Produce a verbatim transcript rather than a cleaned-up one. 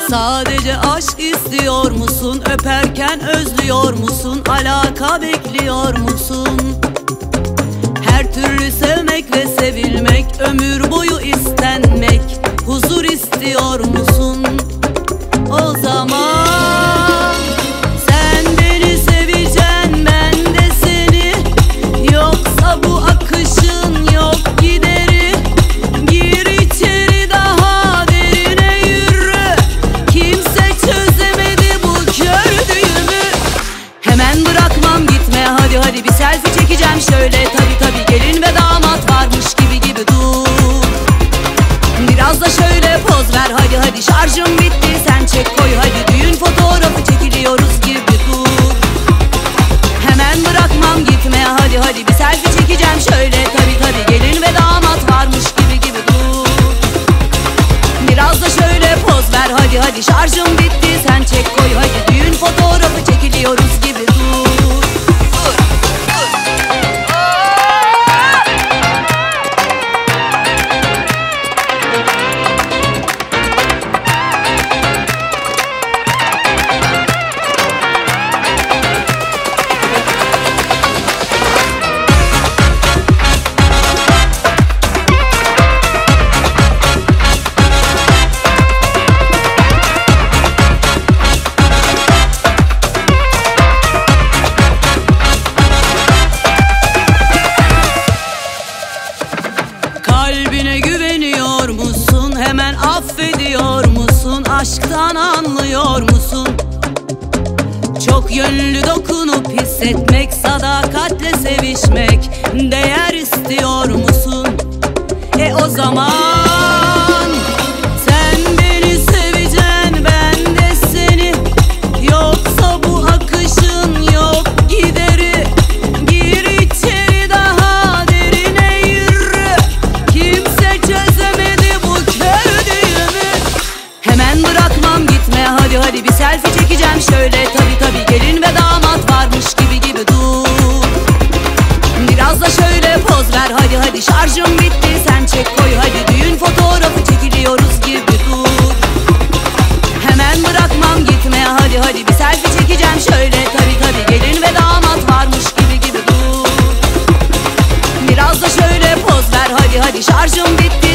Sadece aşk istiyor musun? Öperken özlüyor musun? Alaka bekliyor musun? Her türlü sevmek ve sevilmek, ömür boyu istenmek, huzur istiyor musun? O zaman sen beni seveceksin, ben de seni. Yoksa bu akışın yok gideri. Gir içeri, daha derine yürü. Kimse çözemedi bu kördüğümü. Hemen bırakmam, gitme hadi hadi, bir selfie çekeceğim şöyle. Tabi tabi gelin ve damat varmış gibi gibi dur. Biraz da şöyle poz ver hadi hadi, şarjım bitti sen çek koy hadi. Düğün fotoğrafı çekiliyoruz gibi dur. Hemen bırakmam, gitme hadi hadi, bir selfie çekeceğim şöyle. Tabi tabi gelin ve damat varmış gibi gibi dur. Biraz da şöyle poz ver hadi hadi, şarjım bitti sen çek koy hadi. Düğün fotoğrafı çekiliyoruz gibi dur. Kalbine güveniyor musun? Hemen affediyor musun? Aşktan anlıyor musun? Çok yönlü dokunup hissetmek, sadakatle sevişmek, değer istiyor musun? E o zaman sen beni seveceksin, ben de seni. Yoksa bu akışın yok gideri. Gir içeri, daha derine yürü. Kimse çözemedi bu kördüğümü. Hemen bırakmam, gitme hadi hadi, bir selfie çekeceğim şöyle. Tabi tabi gelin ve damat varmış gibi gibi dur. Biraz da şöyle poz ver hadi hadi, şarjım bitti sen çek koy hadi. Düğün fotoğrafı çekiliyoruz gibi dur. Hemen bırakmam, gitme hadi hadi, bir selfie çekeceğim şöyle. Tabi tabi gelin ve damat varmış gibi gibi dur. Biraz da şöyle poz ver hadi hadi, şarjım bitti